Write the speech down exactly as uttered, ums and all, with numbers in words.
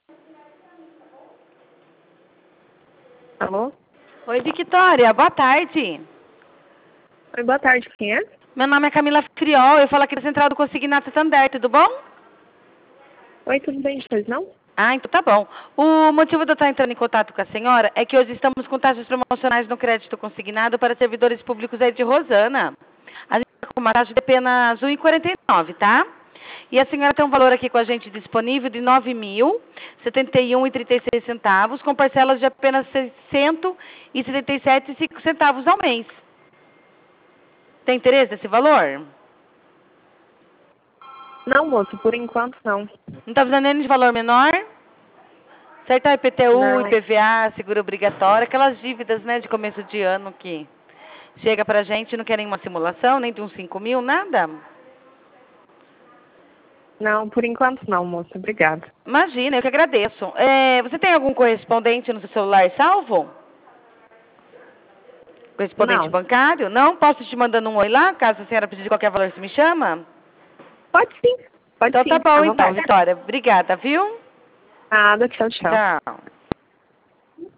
Alô? Oi, Victoria, boa tarde. Oi, boa tarde, quem é? Meu nome é Camila Friol, eu falo aqui da Central do Consignado Santander, tudo bom? Oi, tudo bem, pois não? Ah, então tá bom. O motivo de eu estar entrando em contato com a senhora é que hoje estamos com taxas promocionais no crédito consignado para servidores públicos aí de Rosana. A gente está com uma taxa de apenas um vírgula quarenta e nove, tá? E a senhora tem um valor aqui com a gente disponível de nove mil setenta e um reais e trinta e seis centavos, com parcelas de apenas seiscentos e setenta e sete reais e cinco centavos ao mês. Tem interesse nesse valor? Não, moço, por enquanto não. Não está precisando nem de valor menor? Certo? I P T U, Não, I P V A, seguro obrigatório, aquelas dívidas, né, de começo de ano que chega pra gente, não quer nenhuma simulação, nem de uns cinco mil, nada? não, por enquanto não, moço, obrigada. Imagina, eu que agradeço. É, você tem algum correspondente no seu celular salvo? Correspondente Não, bancário? Não? Posso te mandando um oi lá, caso a senhora precise de qualquer valor, você me chama? pode sim, pode Então tá sim, à bom então, vontade. Vitória. Obrigada, viu? Nada, tchau, tchau. Tchau.